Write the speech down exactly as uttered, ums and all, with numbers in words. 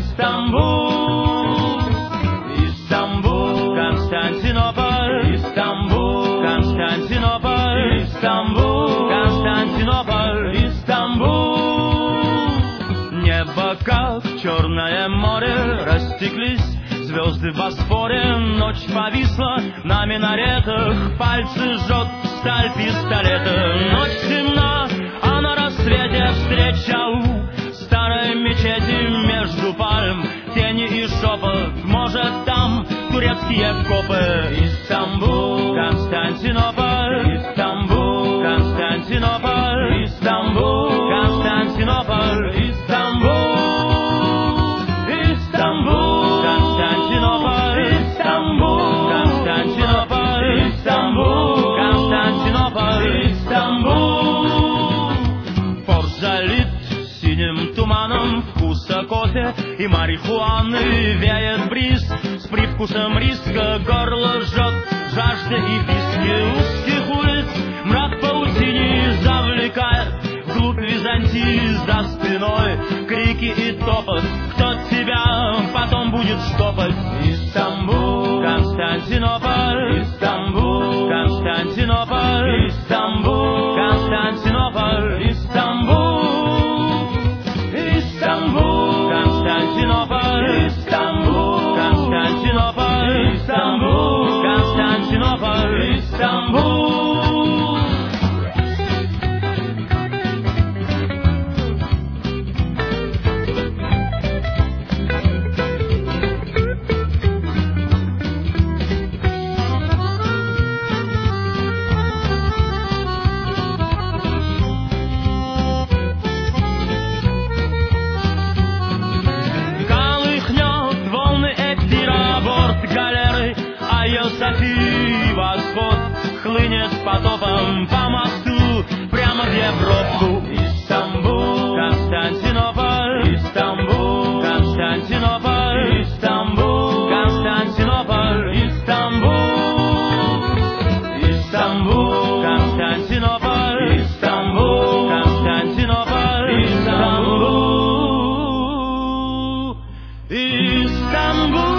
Истамбул, Истамбул, Константинополь, Истамбул, Константинополь, Истамбул, Константинополь, Истамбул. Небо как черное море, растеклись звезды в Босфоре, ночь повисла на минаретах, пальцы жжет сталь пистолета. Ночь темна, а на рассвете встреча у старой мечети между пальм, тени и шепот, может там турецкие копы. Истамбул, Константинополь, Истамбул, Константинополь, Истамбул, Константинополь, Истамбул, Истамбул, Константинополь, Истамбул, Константинополь, Истамбул, Константинополь, Истамбул. Порт залит синим туманом вкуса кофе и марихуаны, веет бриз с привкусом риска, горло жжет жажда и виски. Узких улиц мрак паутини завлекает вглубь Византии, за спиной крики и топот. Кто тебя потом будет штопать? Истамбул, Константинополь, Истамбул, Константинополь, Истамбул, Константинополь, Истамбул, Истамбул, Константинополь, Истамбул, Константинополь, Истамбул, Константинополь, Истамбул. Софии восход хлынет потоком по мосту прямо в Европу. Истамбул, Константинополь, Истамбул, Константинополь, Истамбул, Константинополь, Истамбул, Истамбул, Константинополь, Истамбул, Константинополь, Истамбул, Истамбул.